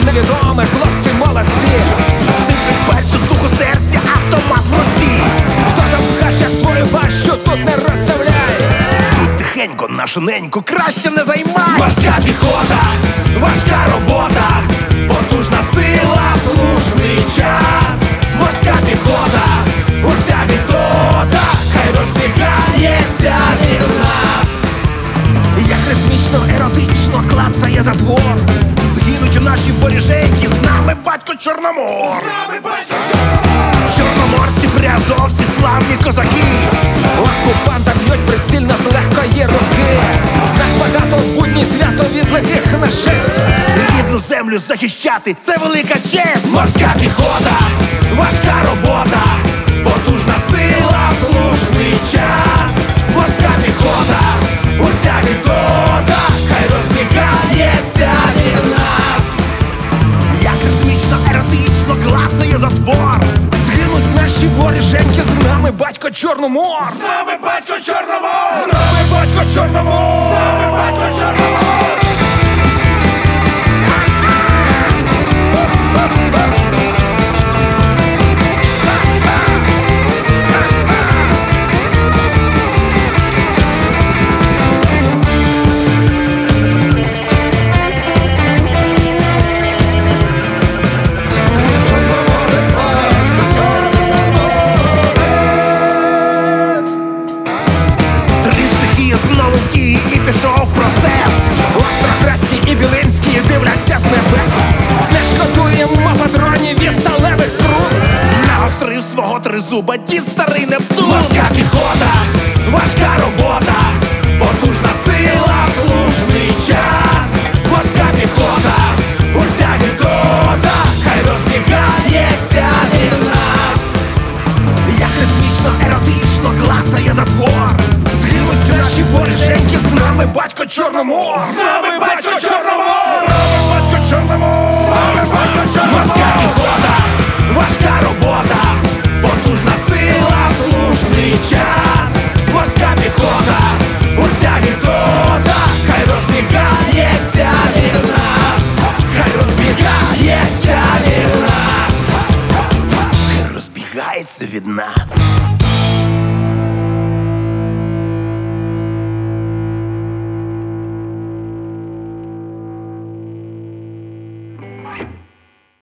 невідоме, хлопці молодці. Сиплять пальцю, духу серця, автомат в руці. Хто там в хащах свою бащу тут не розставляй. Тут тихенько, нашиненько, краще не займай. Морська піхота, важка робота, потужна сила, слушний час. Морська піхота, уся відота, хай розбігається від нас. Як ритмічно, еротично клацає затвор. Згинуть наші воріженьки, з нами батько Чорномор. З нами батько Чорномор. Чорноморці, приазовці, славні козаки. Окупанта б'ють прицільно з легкої руки. Нас багато в будні свято від лихих нашесть. Рідну землю захищати — це велика честь. Морська піхота, важка робота, потужна сила, слушний час. Морська піхота, уся відота, хай розбігається від нас. Як ритмічно, еротично клацає затвор. Згинуть наші воріженьки, з нами батько Чорномор. З нами батько Чорномор. З нами батько Чорномор. З нами батько Чорномор. Знову в дії і пішов процес. Остроградський і Білинський дивляться з небес. Не шкодуємо патронів і сталевих струн. Нагострив свого тризуба дід старий Нептун. Морська піхота, важка робота, потужна сила, слушний час. Морська піхота, уся відота, хай розбігається від нас. Як ритмічно, еротично клацає затвор. Згинуть наші воріженьки, з нами батько Чорномор. З нами батько Чорномор. З нами батько Чорномор. З нами батько Чорномор. Морська піхота, важка робота, потужна сила, слушний час. Морська піхота, уся відота, хай розбігається від нас. Хай розбігається від нас. Хай розбігається від нас.